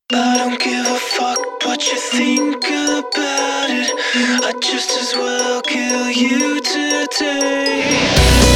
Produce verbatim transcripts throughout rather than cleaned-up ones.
I don't give a fuck what you think about it. I'd just as well kill you today.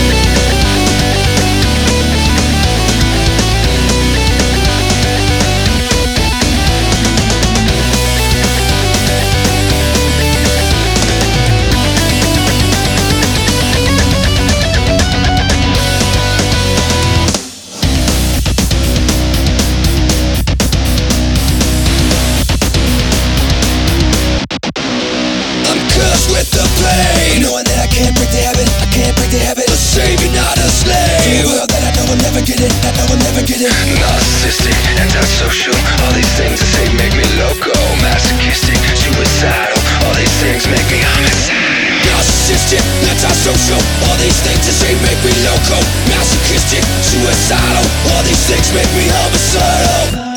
With the pain, knowing that I can't break the habit, I can't break the habit. A savior, not a slave. To a world that I know will never get it, I know will never get it. Narcissistic, antisocial, all these things that say make me loco. Masochistic, suicidal, all these things make me homicidal. Narcissistic, antisocial, all these things that say make me loco. Masochistic, suicidal, all these things make me homicidal.